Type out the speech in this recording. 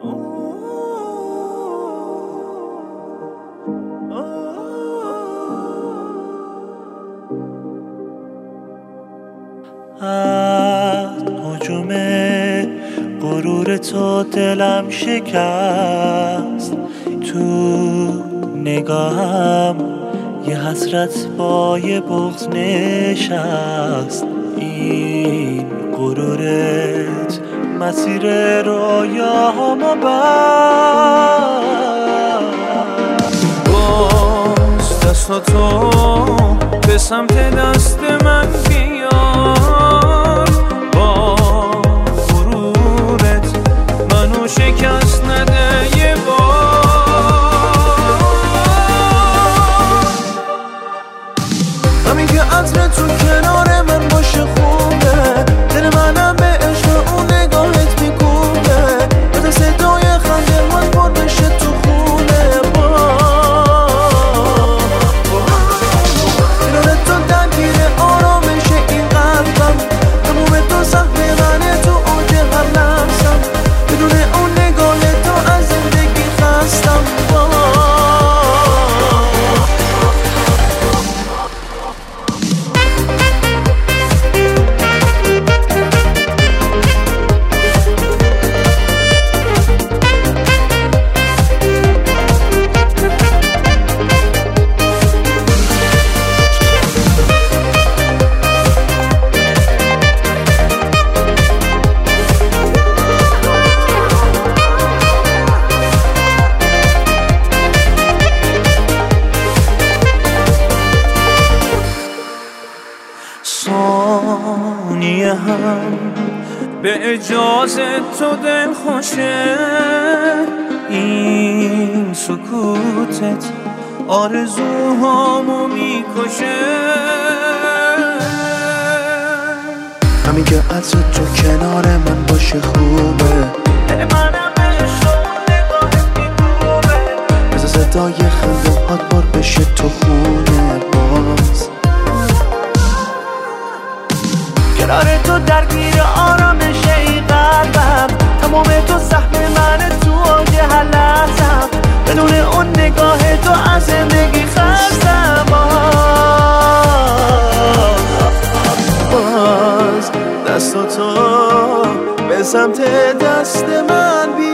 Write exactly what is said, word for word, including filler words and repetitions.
از هجوم غرور تو دلم شکست، تو نگاهم یه حسرت با یه بغض نشست. این غرورت مسیر رویاهامو بست. باز دستاتو به سمت دست من بیار، با غرورت منو شکست نده یه بار. همین که عطر تو کنار من باشه خوبه، دل منم به عشق اون نگاهت میکوبه، بده صدای خنده من پر بشه تو خونه. با کنار تو درگیر آرامش این قلبم، تموم تو سهم منه تو اوج هر لحظم، بدون اون نگاه تو از زندگی خستم. ثانیه هم به اجازه تو دل خوشه، این سکوتت آرزوهامو میکشه. همین که عطر تو کنار من باشه خوبه، دل منم به عشق اون نگاهت میکوبه، بذار صدای خنده هات پر بشه تو خونه. باز کنار تو درگیر آرامش این قلبم، تمام تو سهم منه تو اوج هر لحظم، بدون اون نگاه تو از زندگی خستم. باز دستاتو به سمت دست من